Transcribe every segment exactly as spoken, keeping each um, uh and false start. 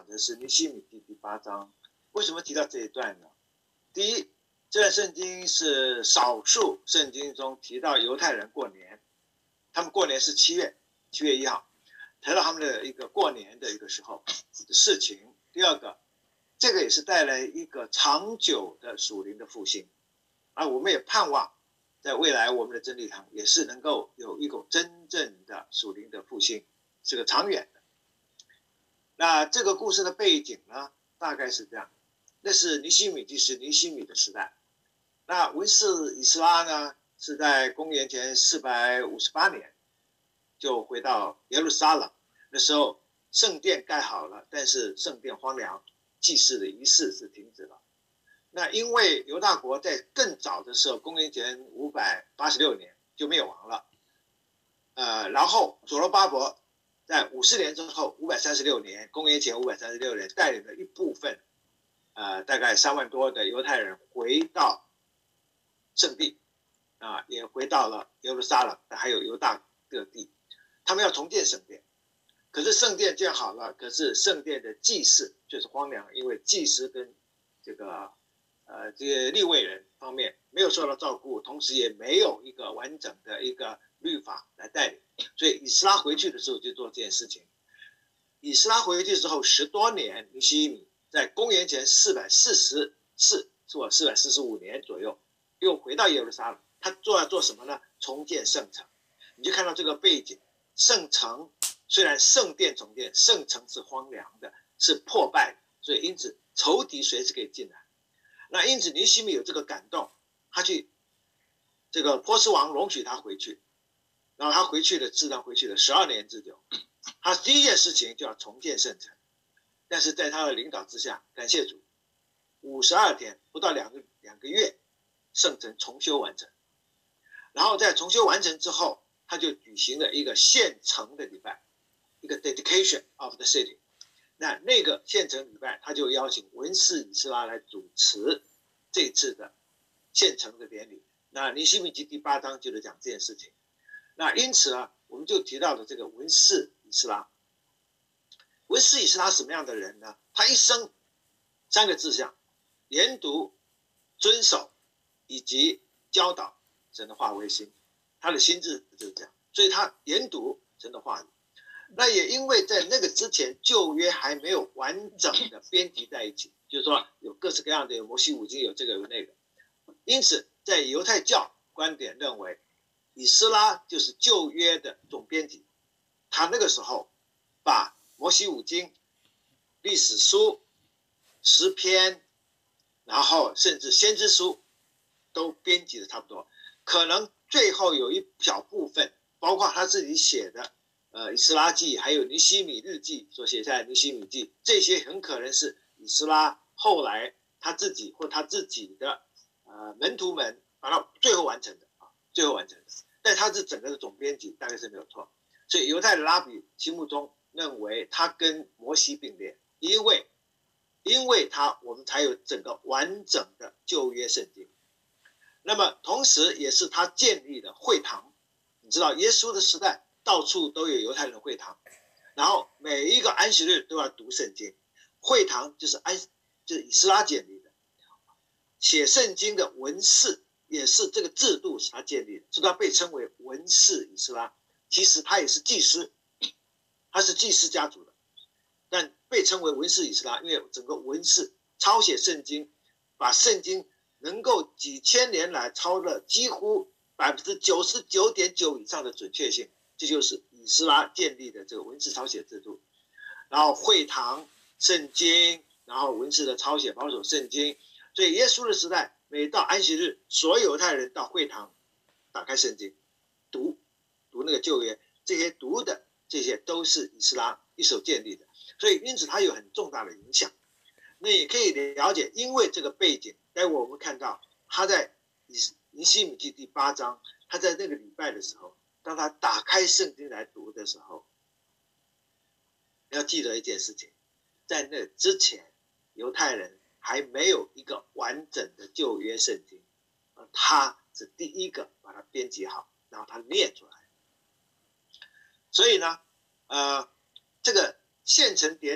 的是尼希米记第八章。为什么提到这一段呢？第一，这段圣经是少数圣经中提到犹太人过年，他们过年是七月七月一号，提到他们的一个过年的一个时候的事情。第二个，这个也是带来一个长久的属灵的复兴，而我们也盼望在未来我们的真理堂也是能够有一个真正的属灵的复兴，是个长远的。那这个故事的背景呢，大概是这样，那是尼希米记是尼希米的时代。那文士以斯拉呢，是在公元前四百五十八年就回到耶路撒冷，那时候圣殿盖好了，但是圣殿荒凉，祭祀的仪式是停止了。那因为犹大国在更早的时候，公元前五百八十六年就灭亡了，呃，然后所罗巴伯在五十年之后，五百三十六年，公元前五百三十六年，带领了一部分，呃，大概三万多的犹太人回到圣地，啊，也回到了耶路撒冷，还有犹大各地，他们要重建圣殿。可是圣殿建好了，可是圣殿的祭祀就是荒凉，因为祭司跟这个呃这些利未人方面没有受到照顾，同时也没有一个完整的一个律法来带领，所以以斯拉回去的时候就做这件事情。以斯拉回去之后十多年，尼希米在公元前四百四十四或四百四十五年左右又回到耶路撒冷，他做要做什么呢？重建圣城。你就看到这个背景，圣城虽然圣殿重建，圣城是荒凉的，是破败的，所以因此仇敌随时可以进来。那因此尼希米有这个感动，他去这个波斯王容许他回去，然后他回去了，自然回去了十二年之久。他第一件事情就要重建圣城，但是在他的领导之下，感谢主，五十二天不到两个两个月，圣城重修完成。然后在重修完成之后，他就举行了一个献城的礼拜，一个 dedication of the city。那那个献城礼拜，他就邀请文士以斯拉来主持这次的献城的典礼。那尼希米记第八章就是讲这件事情。那因此啊，我们就提到了这个文士以斯拉。文士以斯拉什么样的人呢？他一生三个志向：研读、遵守以及教导神的话为心。他的心智就是这样，所以他研读神的话语。那也因为在那个之前，旧约还没有完整的编辑在一起，就是说有各式各样的，有摩西五经，有这个有那个。因此，在犹太教观点认为，以斯拉就是旧约的总编辑。他那个时候把摩西五经、历史书、诗篇，然后甚至先知书都编辑的差不多。可能最后有一小部分，包括他自己写的呃以斯拉记，还有尼希米日记所写下来的尼希米记，这些很可能是以斯拉后来他自己或他自己的呃门徒们把它最后完成的啊，最后完成的。但他是整个的总编辑，大概是没有错。所以犹太的拉比心目中认为他跟摩西并列，因为因为他我们才有整个完整的旧约圣经。那么同时也是他建立的会堂。你知道耶稣的时代到处都有犹太人的会堂，然后每一个安息日都要读圣经。会堂就是安就是以斯拉建立的，写圣经的文士也是这个制度是他建立的，所以他被称为文士以斯拉。其实他也是祭司，他是祭司家族的，但被称为文士以斯拉，因为整个文士抄写圣经，把圣经能够几千年来抄了几乎百分之九十九点九以上的准确性，这就是以斯拉建立的这个文字抄写制度。然后会堂、圣经，然后文字的抄写、保守圣经。所以耶稣的时代，每到安息日，所有犹太人到会堂打开圣经，读读那个旧约，这些读的这些都是以斯拉一手建立的，所以因此它有很重大的影响。那也可以了解，因为这个背景，待会我们看到他在尼希米记第八章，他在那个礼拜的时候，当他打开圣经来读的时候，要记得一件事情，在那之前，犹太人还没有一个完整的旧约圣经，而他是第一个把它编辑好，然后他念出来。所以呢，呃，这个献城典礼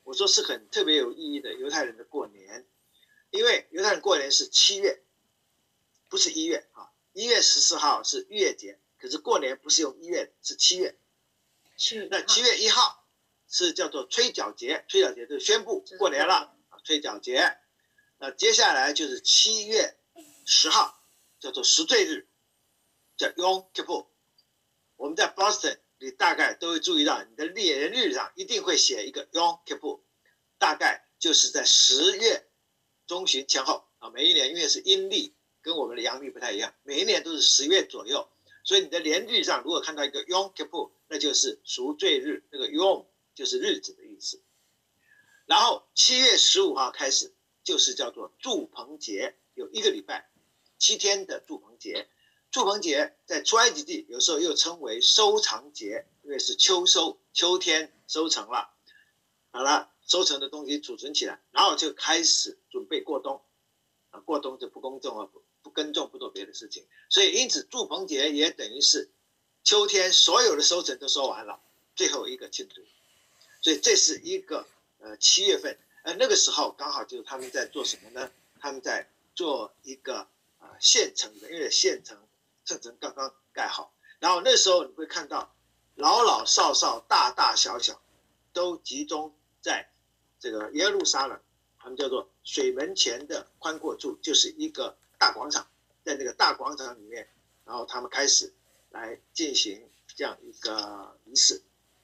我说是很特别有意义的犹太人的过年，因为犹太人过年是七月，不是一月啊。一月十四号是逾越节，可是过年不是用一月，是七月。那七月一号是叫做吹角节，吹角节就是宣布过年了啊，吹角节。那接下来就是七月十号，叫做赎罪日，叫 Yom Kippur。我们在 Boston 你大概都会注意到，你的列人日上一定会写一个 Yom Kippur， 大概就是在十月中旬前后啊。每一年因为是阴历，跟我们的阳历不太一样，每一年都是十月左右，所以你的年日上如果看到一个 Yom Kippur， 那就是赎罪日，那个 Yom 就是日子的意思。然后七月十五号开始就是叫做住棚节，有一个礼拜七天的住棚节。住棚节在出埃及记有时候又称为收藏节，因为是秋收，秋天收成了，好了，收成的东西储存起来，然后就开始准备过冬啊，过冬就不耕种了，不耕种，不做别的事情，所以因此住棚节也等于是秋天所有的收成都收完了，最后一个庆祝。所以这是一个呃七月份，呃那个时候刚好就是他们在做什么呢？他们在做一个啊、呃、县城的，因为县城圣城刚刚盖好，然后那时候你会看到老老少少、大大小小都集中在这个耶路撒冷，他们叫做水门前的宽阔处，就是一个大广场，在那个大广场里面，然后他们开始来进行这样一个仪式。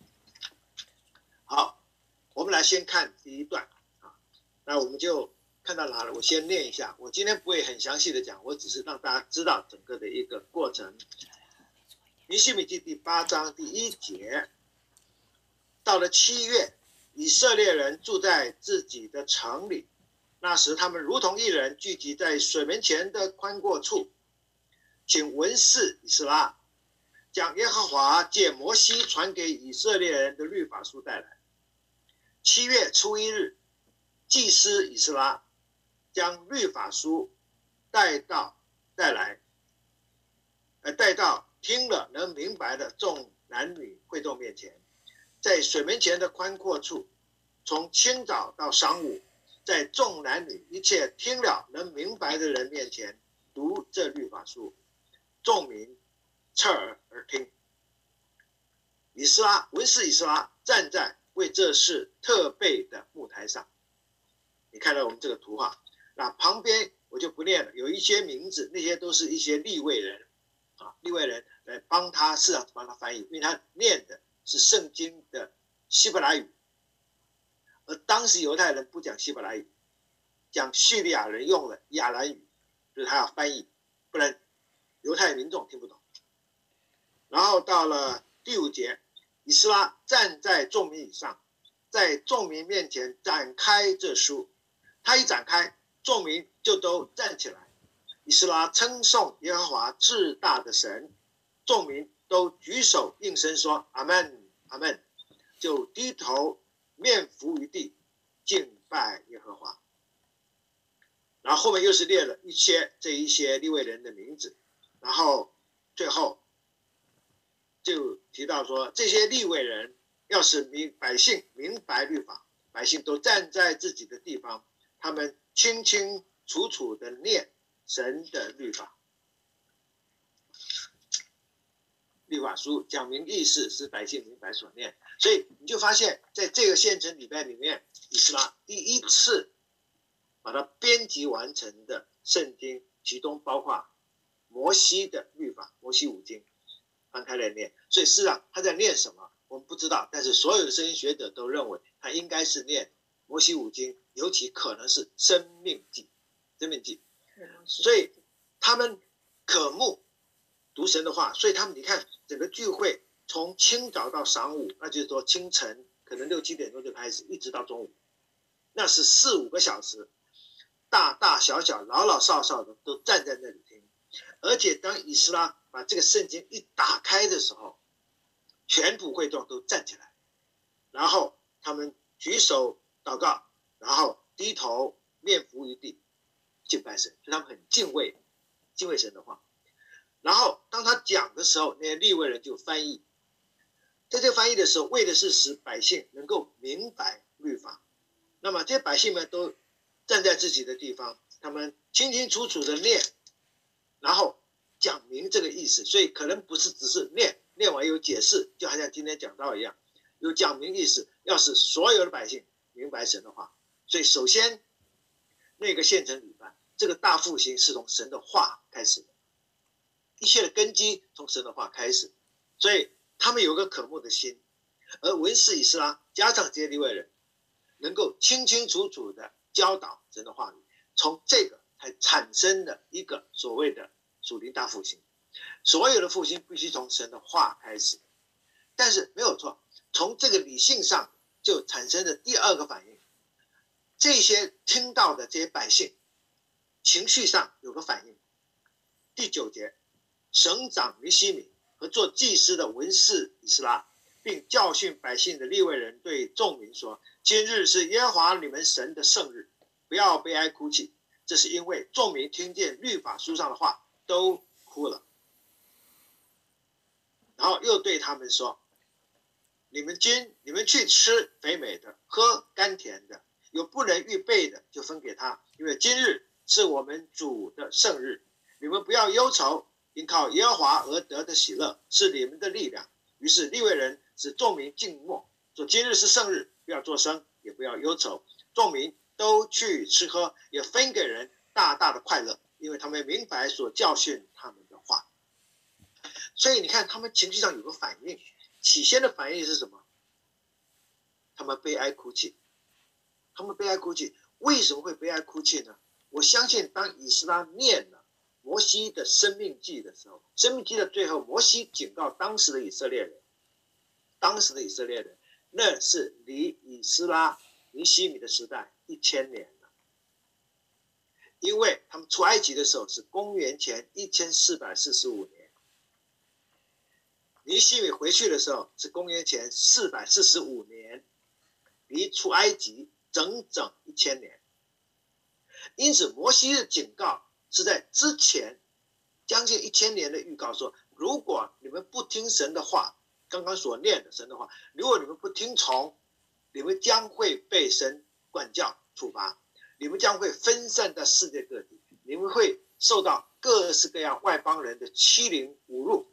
好，我们来先看第一段啊，那我们就看到哪了？我先念一下，我今天不会很详细的讲，我只是让大家知道整个的一个过程。尼希米记第八章第一节，到了七月，以色列人住在自己的城里，那时他们如同一人聚集在水门前的宽阔处，请文士以斯拉将耶和华借摩西传给以色列人的律法书带来。七月初一日，祭司以斯拉将律法书带到带来，呃，带到听了能明白的众男女会众面前，在水门前的宽阔处，从清早到晌午，在众男女一切听了能明白的人面前读这律法书，众民侧耳而听。以斯拉文士以斯拉站在为这事特备的木台上，你看到我们这个图画，那旁边我就不念了，有一些名字，那些都是一些利未人啊，利未人来帮他，是啊，帮他翻译，因为他念的是圣经的希伯来语，而当时犹太人不讲希伯来语，讲叙利亚人用了亚兰语，所以他要翻译，不然犹太民众听不懂。然后到了第五节，以斯拉站在众民以上，在众民面前展开这书，他一展开，众民就都站起来。以斯拉称颂耶和华至大的神，众民都举手应声说阿们阿们，就低头面伏于地敬拜耶和华。然后后面又是列了一些这一些利未人的名字，然后最后就提到说，这些利未人要是明百姓明白律法，百姓都站在自己的地方，他们清清楚楚的念神的律法。律法书讲明意思，使百姓明白所念，所以你就发现在这个县城礼拜里面，以斯拉第一次把它编辑完成的圣经，其中包括摩西的律法，摩西五经翻开来念。所以事实上他在念什么我们不知道，但是所有的圣经学者都认为他应该是念摩西五经，尤其可能是生命记生命记。所以他们渴慕读神的话，所以他们你看整个聚会从清早到晌午，那就是说清晨可能六七点钟就开始，一直到中午，那是四五个小时，大大小小老老少少的都站在那里听。而且当以斯拉把这个圣经一打开的时候，全部会众都站起来，然后他们举手祷告，然后低头面伏于地敬拜神，所以他们很敬畏敬畏神的话。然后当他讲的时候，那些利未人就翻译，在这翻译的时候，为的是使百姓能够明白律法， 那么这些百姓们都站在自己的地方，他们清清楚楚的念，然后讲明这个意思，所以可能不是只是念，念完有解释，就好像今天讲到一样，有讲明意思，要使所有的百姓明白神的话。所以首先那个县城礼拜，这个大复兴是从神的话开始的，一切的根基从神的话开始，所以他们有个渴慕的心，而文士以斯拉加上这些利未人，能够清清楚楚的教导神的话语，从这个才产生了一个所谓的属灵大复兴。所有的复兴必须从神的话开始，但是没有错，从这个理性上就产生了第二个反应，这些听到的这些百姓情绪上有个反应。第九节，省长尼希米和做祭司的文士以斯拉，并教训百姓的利未人对众民说，今日是耶和华你们神的圣日，不要悲哀哭泣，这是因为众民听见律法书上的话都哭了。然后又对他们说，你们今你们去吃肥美的，喝甘甜的，有不能预备的就分给他，因为今日是我们主的圣日，你们不要忧愁，因靠耶和华而得的喜乐是你们的力量。于是利未人使众民静默，说今日是圣日，不要作声，也不要忧愁。众民都去吃喝，也分给人大大的快乐，因为他们明白所教训他们的话。所以你看，他们情绪上有个反应，起先的反应是什么？他们悲哀哭泣。他们悲哀哭泣，为什么会悲哀哭泣呢？我相信当以斯拉念了摩西的生命记的时候，生命记的最后，摩西警告当时的以色列人，当时的以色列人，那是离以斯拉尼希米的时代一千年了，因为他们出埃及的时候是公元前一千四百四十五年，尼希米回去的时候是公元前四百四十五年，离出埃及整整一千年。因此摩西的警告是在之前将近一千年的预告说，如果你们不听神的话，刚刚所念的神的话，如果你们不听从，你们将会被神管教处罚，你们将会分散在世界各地，你们会受到各式各样外邦人的欺凌侮辱，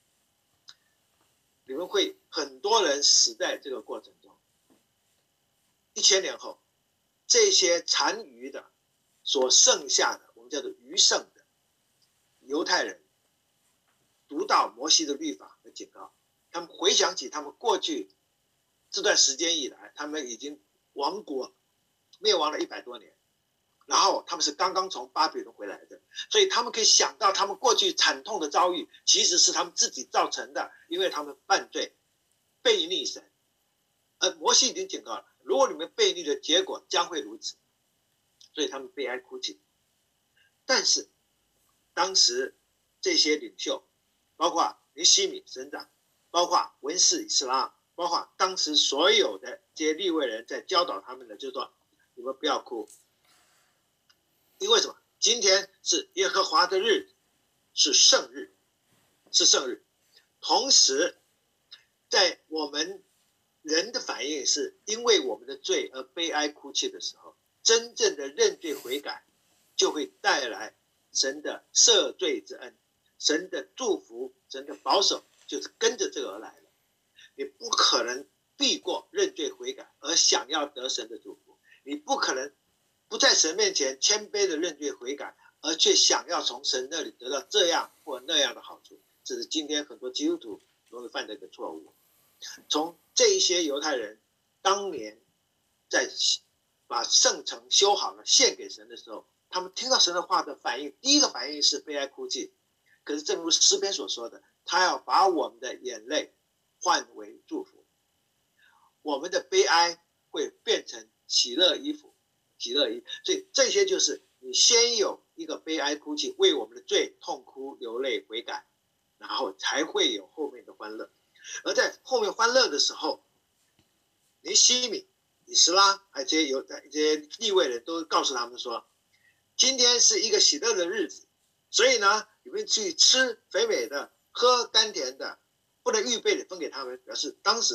你们会很多人死在这个过程中。一千年后，这些残余的所剩下的，我们叫做余剩的犹太人，读到摩西的律法和警告，他们回想起他们过去这段时间以来，他们已经亡国灭亡了一百多年，然后他们是刚刚从巴比伦回来的，所以他们可以想到他们过去惨痛的遭遇其实是他们自己造成的，因为他们犯罪悖逆神，而摩西已经警告了，如果你们悖逆的结果将会如此，所以他们悲哀哭泣。但是当时这些领袖，包括尼希米省长，包括文士以斯拉，包括当时所有的这些利未人在教导他们的，就是说你们不要哭，因为什么？今天是耶和华的日子，是圣日，是圣日。同时在我们人的反应是因为我们的罪而悲哀哭泣的时候，真正的认罪悔改就会带来神的赦罪之恩，神的祝福，神的保守就是跟着这个而来的。你不可能避过认罪悔改而想要得神的祝福，你不可能不在神面前谦卑的认罪悔改而却想要从神那里得到这样或那样的好处，这是今天很多基督徒容易犯的一个错误。从这一些犹太人当年在把圣城修好了献给神的时候，他们听到神的话的反应，第一个反应是悲哀哭泣。可是正如诗篇所说的，他要把我们的眼泪换为祝福，我们的悲哀会变成喜乐衣服，喜乐衣。所以这些就是你先有一个悲哀哭泣，为我们的罪痛哭流泪悔改，然后才会有后面的欢乐。而在后面欢乐的时候，尼希米、以斯拉还有这些犹太这些利未人都告诉他们说，今天是一个喜乐的日子，所以呢，你们去吃肥美的，喝甘甜的，不能预备的分给他们，表示当时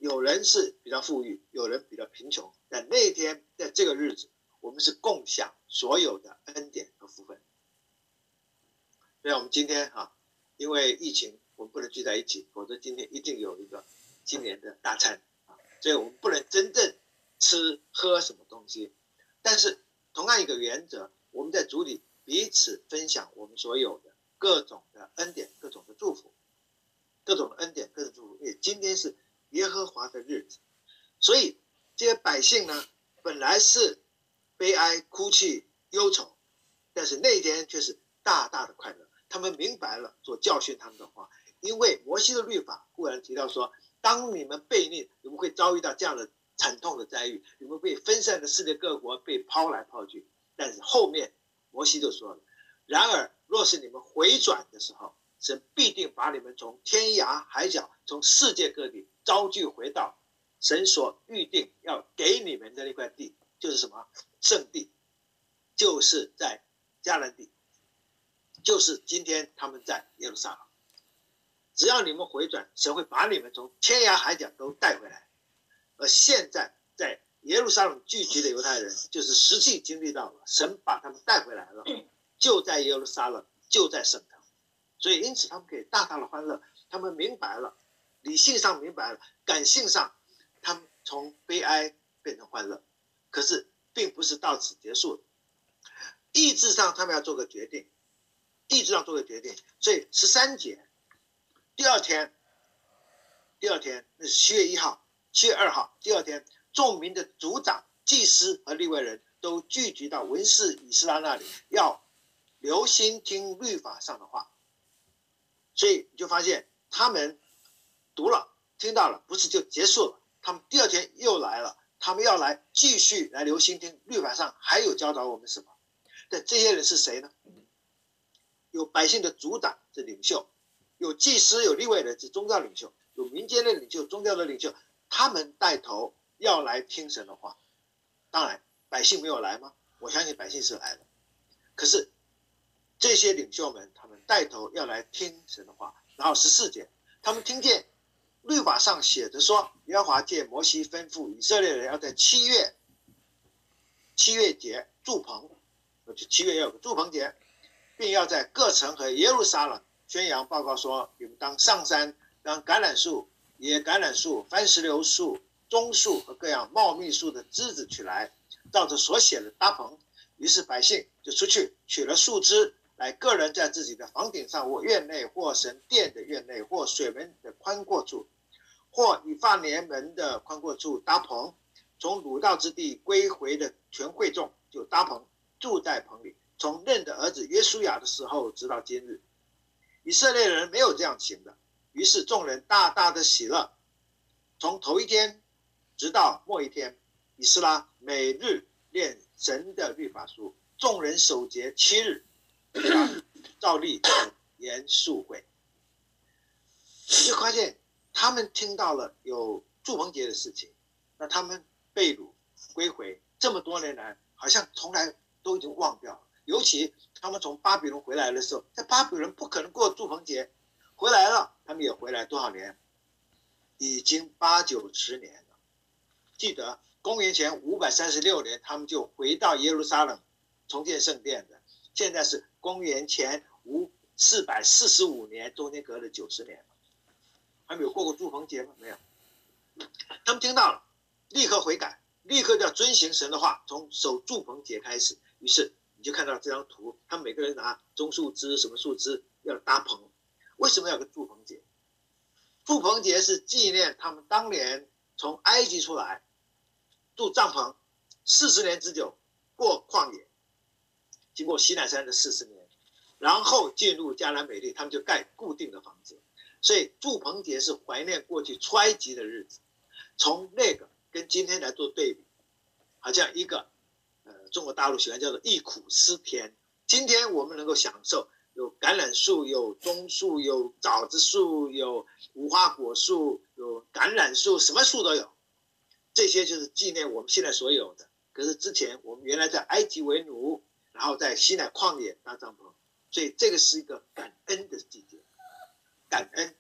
有人是比较富裕，有人比较贫穷，但那一天在这个日子，我们是共享所有的恩典和福分。所以我们今天啊，因为疫情，我们不能聚在一起，否则今天一定有一个新年的大餐啊，所以我们不能真正吃喝什么东西。但是同样一个原则，我们在主里彼此分享我们所有的各种的恩典、各种的祝福、各种的恩典、各种祝福。因为今天是耶和华的日子，所以这些百姓呢，本来是悲哀、哭泣、忧愁，但是那一天却是大大的快乐。他们明白了所教训他们的话，因为摩西的律法固然提到说，当你们悖逆，你们会遭遇到这样的惨痛的灾遇，你们被分散的世界各国，被抛来抛去。但是后面摩西就说了，然而若是你们回转的时候，神必定把你们从天涯海角，从世界各地招聚回到神所预定要给你们的那块地，就是什么？圣地，就是在迦南地，就是今天他们在耶路撒冷。只要你们回转，神会把你们从天涯海角都带回来。而现在在耶路撒冷聚集的犹太人，就是实际经历到了神把他们带回来了，就在耶路撒冷，就在圣堂。所以因此他们可以大大的欢乐，他们明白了，理性上明白了，感性上他们从悲哀变成欢乐。可是并不是到此结束的，意志上他们要做个决定，意志上做个决定。所以十三节，第二天，第二天那是七月一号、七月二号，第二天，众民的族长、祭司和利未人都聚集到文士以斯拉那里，要留心听律法上的话。所以你就发现他们读了、听到了，不是就结束了，他们第二天又来了，他们要来继续来留心听律法上还有教导我们什么。但这些人是谁呢？有百姓的族长是领袖，有祭司、有利未人是宗教领袖，有民间的领袖、宗教的领袖，他们带头要来听神的话。当然百姓没有来吗？我相信百姓是来的。可是这些领袖们他们带头要来听神的话。然后十四节，他们听见律法上写着说，耶和华借摩西吩咐以色列人要在七月七月节住棚，就七月要有个住棚节，并要在各城和耶路撒冷宣扬报告说，你们当上山，当橄榄树、野橄榄树、番石榴树、棕树和各样茂密树的枝子取来，照着所写的搭棚。于是百姓就出去取了树枝来，个人在自己的房顶上或院内，或神殿的院内，或水门的宽阔处，或以法莲门的宽阔处搭棚。从鲁道之地归回的全会众就搭棚，住在棚里，从嫩的儿子约书亚的时候直到今日。以色列人没有这样行的，于是众人大大的喜乐。从头一天直到末一天，以斯拉每日念神的律法书，众人守节七日，照例严肃会。你就发现他们听到了有住棚节的事情，那他们被掳归回这么多年来，好像从来都已经忘掉了。尤其他们从巴比伦回来的时候，在巴比伦不可能过住棚节，回来了，他们也回来多少年？已经八九十年了。记得公元前五百三十六年，他们就回到耶路撒冷重建圣殿的。现在是公元前四百四十五年，中间隔了九十年了，还没有过过住棚节吗？没有。他们听到了，立刻悔改，立刻要遵行神的话，从守住棚节开始。于是你就看到这张图，他们每个人拿棕树枝、什么树枝要搭棚。为什么要有个住棚节？住棚节是纪念他们当年从埃及出来，住帐篷四十年之久，过旷野，经过西奈山的四十年，然后进入迦南美地，他们就盖固定的房子。所以住棚节是怀念过去出埃及的日子，从那个跟今天来做对比，好像一个呃中国大陆喜欢叫做忆苦思甜。今天我们能够享受有橄榄树、有棕树、有枣子树、有无花果树、有橄榄树，什么树都有。这些就是纪念我们现在所有的。可是之前我们原来在埃及为奴，然后在西奈旷野搭帐篷，所以这个是一个感恩的季节。感恩，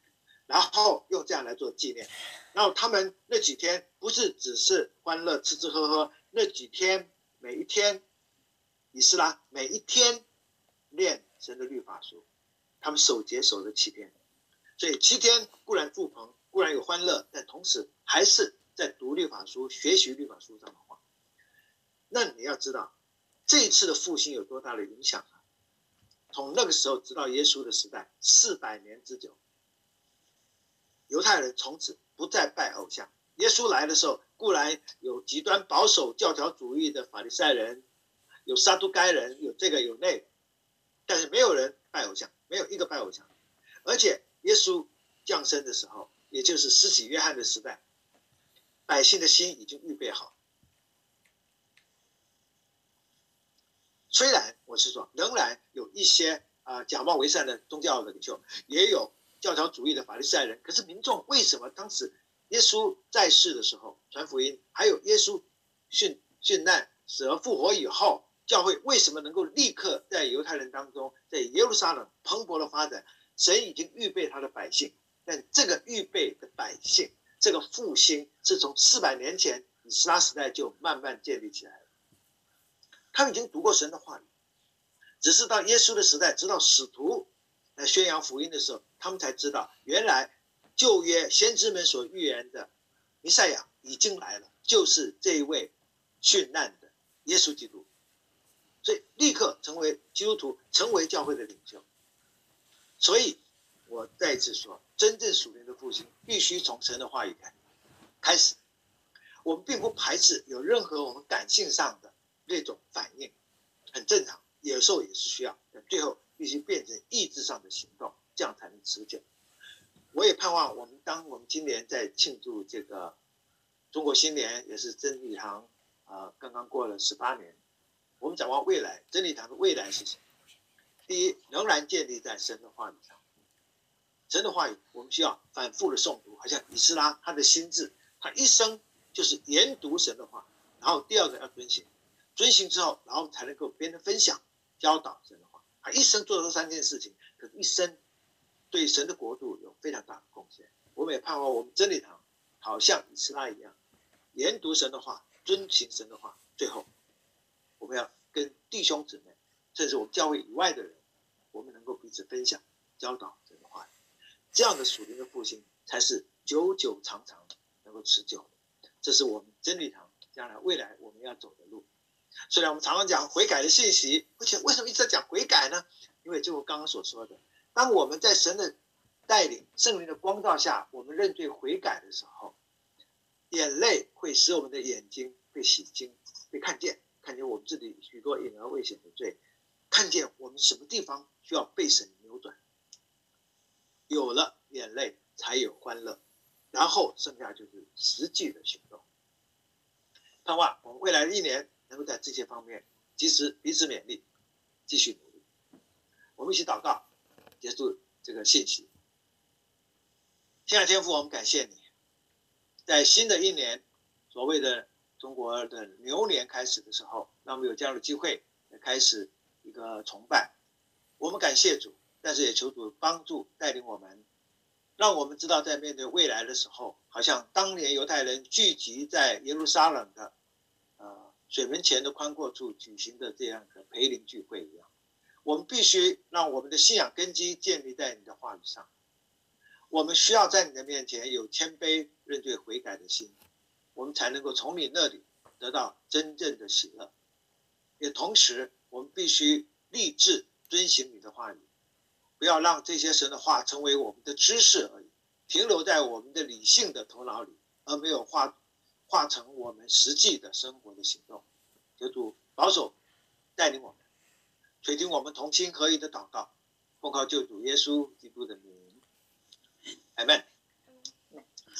然后用这样来做纪念。然后他们那几天不是只是欢乐吃吃喝喝，那几天每一天，以斯拉每一天念神的律法书，他们守节守了七天，所以七天固然住棚，固然有欢乐，但同时还是在读律法书、学习律法书上的话。那你要知道，这一次的复兴有多大的影响啊？从那个时候直到耶稣的时代，四百年之久，犹太人从此不再拜偶像。耶稣来的时候，固然有极端保守教条主义的法利赛人，有撒都该人，有这个有那个，但是没有人拜偶像，没有一个拜偶像。而且耶稣降生的时候，也就是施洗约翰的时代，百姓的心已经预备好。虽然我是说，仍然有一些啊、呃、假冒为善的宗教的领袖，也有教条主义的法利赛人，可是民众为什么当时耶稣在世的时候传福音，还有耶稣殉殉难死而复活以后，教会为什么能够立刻在犹太人当中，在耶路撒冷蓬勃的发展？神已经预备他的百姓，但这个预备的百姓，这个复兴是从四百年前以斯拉时代就慢慢建立起来了。他们已经读过神的话语，只是到耶稣的时代，直到使徒来宣扬福音的时候，他们才知道原来旧约先知们所预言的弥赛亚已经来了，就是这一位殉难的耶稣基督。所以立刻成为基督徒，成为教会的领袖。所以我再一次说，真正属灵的复兴必须从神的话语开始。我们并不排斥有任何我们感性上的那种反应，很正常，有时候也是需要，但最后必须变成意志上的行动，这样才能持久。我也盼望我们，当我们今年在庆祝这个中国新年，也是真理堂啊、呃、刚刚过了十八年，我们展望未来，真理堂的未来是什么？第一，仍然建立在神的话语上。神的话语，我们需要反复的诵读，好像以斯拉他的心智，他一生就是研读神的话。然后第二个要遵行，遵行之后，然后才能够别人分享、教导神的话。他一生做了这三件事情，可是一生对神的国度有非常大的贡献。我们也盼望我们真理堂好像以斯拉一样，研读神的话，遵行神的话，最后我们要跟弟兄姊妹，甚至我们教会以外的人，我们能够彼此分享、教导神的话。这样的属灵的复兴才是久久长长能够持久的。这是我们真理堂将来未来我们要走的路。虽然我们常常讲悔改的信息，而且为什么一直在讲悔改呢？因为就我刚刚所说的，当我们在神的带领、圣灵的光照下，我们认罪悔改的时候，眼泪会使我们的眼睛被洗净，被看见，看见我们自己许多隐而未显的罪，看见我们什么地方需要被神扭转。有了眼泪才有欢乐，然后剩下就是实际的行动。盼望我们未来的一年能够在这些方面及时彼此勉励，继续努力。我们一起祷告，结束这个信息。亲爱的天父，我们感谢你，在新的一年，所谓的中国的牛年开始的时候，让我们有这样的机会开始一个崇拜。我们感谢主，但是也求主帮助带领我们，让我们知道在面对未来的时候，好像当年犹太人聚集在耶路撒冷的呃水门前的宽阔处举行的这样的培灵聚会一样，我们必须让我们的信仰根基建立在你的话语上。我们需要在你的面前有谦卑认罪悔改的心，我们才能够从你那里得到真正的喜乐。也同时我们必须立志遵行你的话语，不要让这些神的话成为我们的知识而已，停留在我们的理性的头脑里，而没有化化成我们实际的生活的行动。求主保守带领我们，垂听我们同心合一的祷告，奉靠救主耶稣基督的名，阿们。